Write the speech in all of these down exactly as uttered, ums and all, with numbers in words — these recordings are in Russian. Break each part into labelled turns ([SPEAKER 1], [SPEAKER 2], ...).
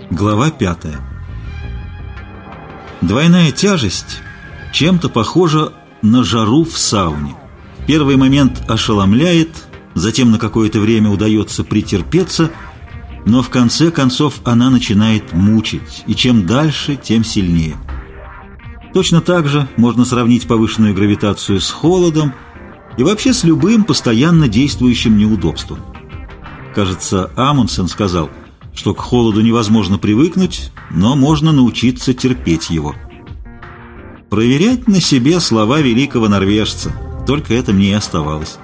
[SPEAKER 1] Глава пятая. Двойная тяжесть чем-то похожа на жару в сауне. В первый момент ошеломляет, затем на какое-то время удается претерпеться, но в конце концов она начинает мучить, и чем дальше, тем сильнее. Точно так же можно сравнить повышенную гравитацию с холодом и вообще с любым постоянно действующим неудобством. Кажется, Амундсен сказал, что к холоду невозможно привыкнуть, но можно научиться терпеть его. Проверять на себе слова великого норвежца, только это мне и оставалось.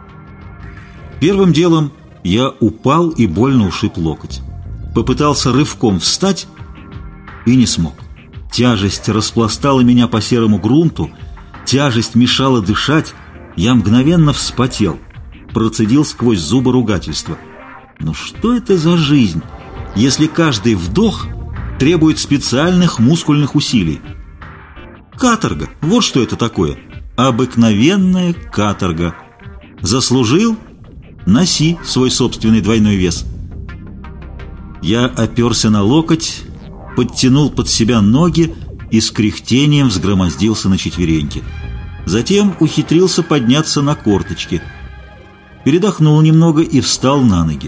[SPEAKER 1] Первым делом я упал и больно ушиб локоть. Попытался рывком встать и не смог. Тяжесть распластала меня по серому грунту, тяжесть мешала дышать, я мгновенно вспотел, процедил сквозь зубы ругательства. Ну что это за жизнь, если каждый вдох требует специальных мускульных усилий? Каторга, вот что это такое. Обыкновенная каторга. Заслужил? Носи свой собственный двойной вес. Я оперся на локоть, подтянул под себя ноги и с кряхтением взгромоздился на четвереньки. Затем ухитрился подняться на корточки. Передохнул немного и встал на ноги.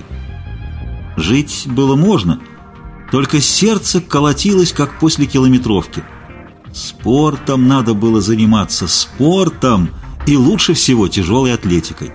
[SPEAKER 1] Жить было можно, только сердце колотилось, как после километровки. Спортом надо было заниматься, спортом, и лучше всего тяжелой атлетикой.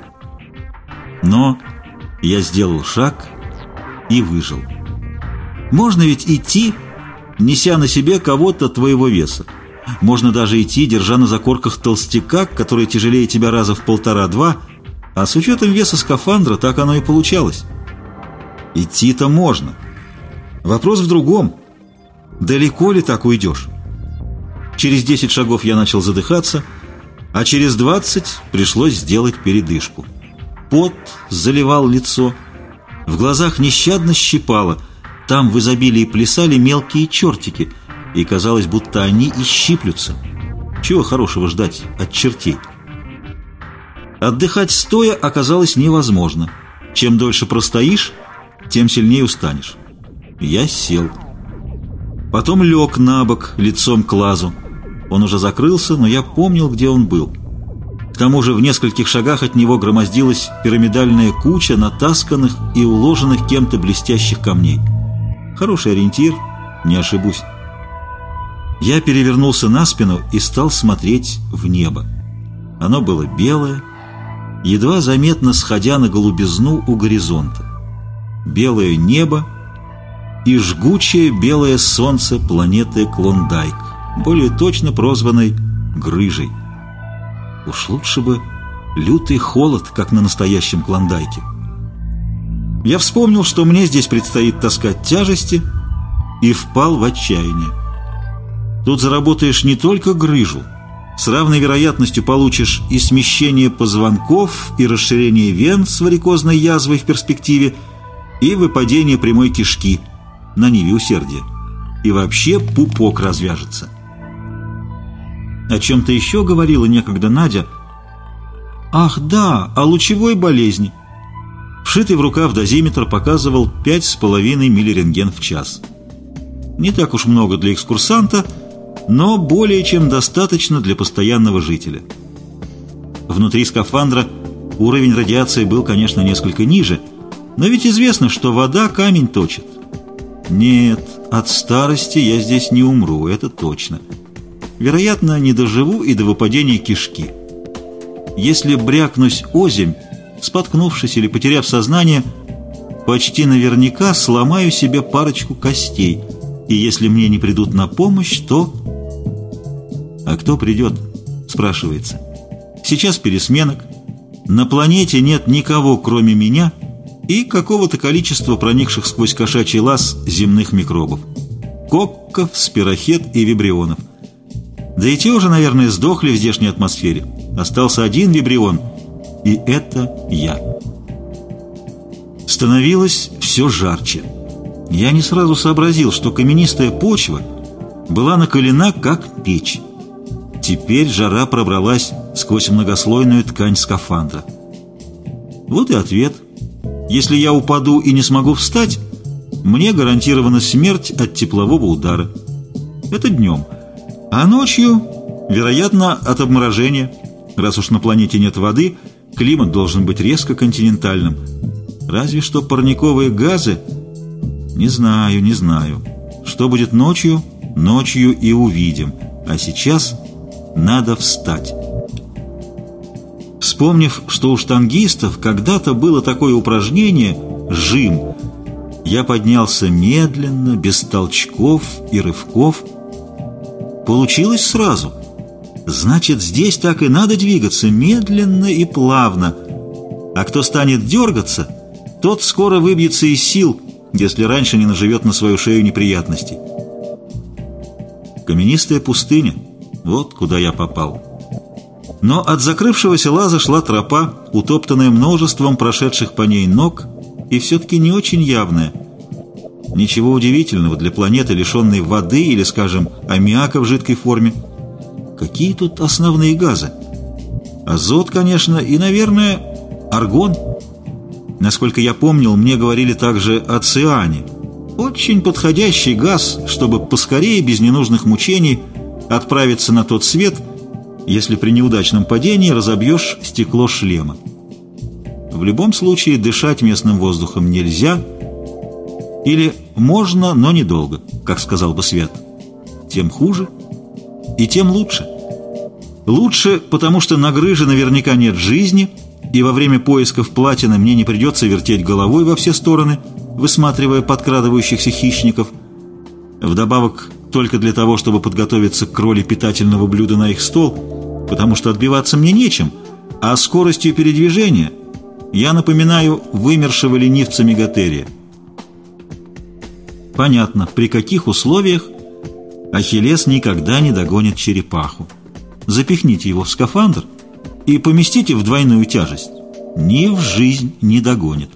[SPEAKER 1] Но я сделал шаг и выжил. Можно ведь идти, неся на себе кого-то твоего веса. Можно даже идти, держа на закорках толстяка, который тяжелее тебя раза в полтора-два, а с учетом веса скафандра так оно и получалось. Идти-то можно. Вопрос в другом. Далеко ли так уйдешь? Через десять шагов я начал задыхаться, а через двадцать пришлось сделать передышку. Пот заливал лицо, в глазах нещадно щипало, там в изобилии плясали мелкие чертики, и казалось, будто они и щиплются. Чего хорошего ждать от чертей? Отдыхать стоя оказалось невозможно. Чем дольше простоишь, тем сильнее устанешь. Я сел. Потом лег на бок, лицом к лазу. Он уже закрылся, но я помнил, где он был. К тому же в нескольких шагах от него громоздилась пирамидальная куча натасканных и уложенных кем-то блестящих камней. Хороший ориентир, не ошибусь. Я перевернулся на спину и стал смотреть в небо. Оно было белое, едва заметно сходя на голубизну у горизонта. Белое небо и жгучее белое солнце планеты Клондайк, более точно прозванной Грыжей. Уж лучше бы лютый холод, как на настоящем Клондайке. Я вспомнил, что мне здесь предстоит таскать тяжести, и впал в отчаяние. Тут заработаешь не только грыжу, с равной вероятностью получишь и смещение позвонков, и расширение вен с варикозной язвой в перспективе, и выпадение прямой кишки на ниве усердия. И вообще пупок развяжется. О чем-то еще говорила некогда Надя. Ах да, о лучевой болезни. Вшитый в рукав дозиметр показывал пять с половиной миллирентген в час. Не так уж много для экскурсанта, но более чем достаточно для постоянного жителя. Внутри скафандра уровень радиации был, конечно, несколько ниже, но ведь известно, что вода камень точит. Нет, от старости я здесь не умру, это точно. Вероятно, не доживу и до выпадения кишки. Если брякнусь озимь, споткнувшись или потеряв сознание, почти наверняка сломаю себе парочку костей, и если мне не придут на помощь, то... А кто придет, спрашивается. Сейчас пересменок, на планете нет никого, кроме меня, и какого-то количества проникших сквозь кошачий лаз земных микробов. Кокков, спирохет и вибрионов. Да и те уже, наверное, сдохли в здешней атмосфере. Остался один вибрион, и это я. Становилось все жарче. Я не сразу сообразил, что каменистая почва была накалена, как печь. Теперь жара пробралась сквозь многослойную ткань скафандра. Вот и ответ. Если я упаду и не смогу встать, мне гарантирована смерть от теплового удара. Это днем. А ночью, вероятно, от обморожения. Раз уж на планете нет воды, климат должен быть резко континентальным. Разве что парниковые газы... Не знаю, не знаю. Что будет ночью, ночью и увидим. А сейчас надо встать. Вспомнив, что у штангистов когда-то было такое упражнение «жим», я поднялся медленно, без толчков и рывков. Получилось сразу. Значит, здесь так и надо двигаться, медленно и плавно. А кто станет дергаться, тот скоро выбьется из сил, если раньше не наживет на свою шею неприятностей. Каменистая пустыня. Вот куда я попал. Но от закрывшегося лаза шла тропа, утоптанная множеством прошедших по ней ног, и все-таки не очень явная. Ничего удивительного для планеты, лишенной воды или, скажем, аммиака в жидкой форме. Какие тут основные газы? Азот, конечно, и, наверное, аргон. Насколько я помнил, мне говорили также о циане. Очень подходящий газ, чтобы поскорее, без ненужных мучений, отправиться на тот свет, если при неудачном падении разобьешь стекло шлема. В любом случае дышать местным воздухом нельзя, или можно, но недолго, как сказал бы Свят. Тем хуже и тем лучше. Лучше, потому что на грыже наверняка нет жизни, и во время поисков платины мне не придется вертеть головой во все стороны, высматривая подкрадывающихся хищников. Вдобавок, только для того, чтобы подготовиться к роли питательного блюда на их стол, потому что отбиваться мне нечем, а скоростью передвижения я напоминаю вымершего ленивца Мегатерия. Понятно, при каких условиях Ахиллес никогда не догонит черепаху. Запихните его в скафандр и поместите в двойную тяжесть. Ни в жизнь не догонит.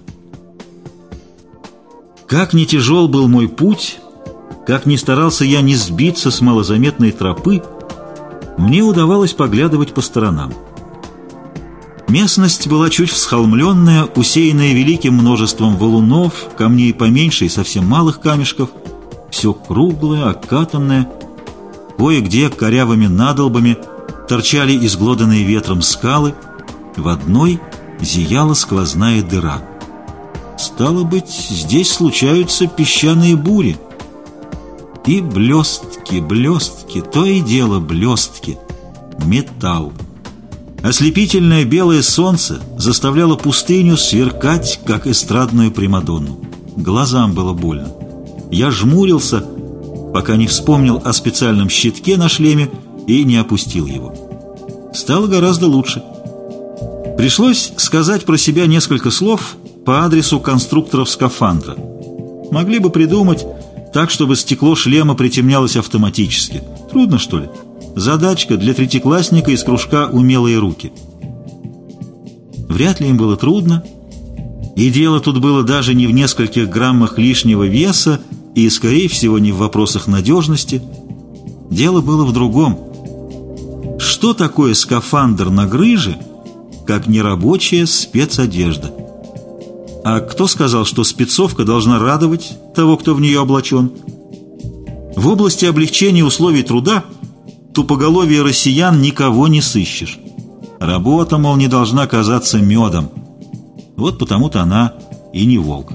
[SPEAKER 1] Как ни тяжел был мой путь, как ни старался я не сбиться с малозаметной тропы, мне удавалось поглядывать по сторонам. Местность была чуть всхолмленная, усеянная великим множеством валунов, камней поменьше и совсем малых камешков, все круглое, окатанное. Кое-где корявыми надолбами торчали изглоданные ветром скалы, в одной зияла сквозная дыра. Стало быть, здесь случаются песчаные бури. И блестки, блестки, то и дело блестки, металл. Ослепительное белое солнце заставляло пустыню сверкать, как эстрадную примадонну. Глазам было больно. Я жмурился, пока не вспомнил о специальном щитке на шлеме и не опустил его. Стало гораздо лучше. Пришлось сказать про себя несколько слов по адресу конструкторов скафандра. Могли бы придумать так, чтобы стекло шлема притемнялось автоматически. Трудно, что ли? Задачка для третьеклассника из кружка «Умелые руки». Вряд ли им было трудно, и дело тут было даже не в нескольких граммах лишнего веса и, скорее всего, не в вопросах надежности. Дело было в другом. Что такое скафандр на грыже, как нерабочая спецодежда? А кто сказал, что спецовка должна радовать того, кто в нее облачен? В области облегчения условий труда тупоголовие россиян никого не сыщешь. Работа, мол, не должна казаться медом. Вот потому-то она и не волк.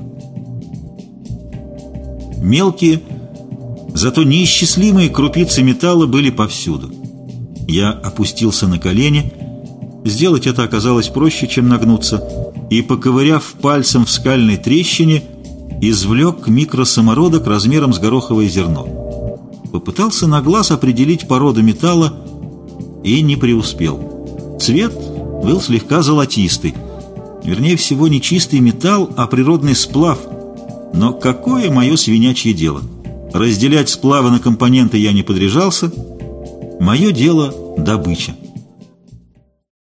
[SPEAKER 1] Мелкие, зато неисчислимые крупицы металла были повсюду. Я опустился на колени. Сделать это оказалось проще, чем нагнуться, и, поковыряв пальцем в скальной трещине, извлек микросамородок размером с гороховое зерно. Попытался на глаз определить породу металла и не преуспел. Цвет был слегка золотистый. Вернее всего, не чистый металл, а природный сплав. Но какое мое свинячье дело? Разделять сплавы на компоненты я не подряжался. Мое дело — добыча.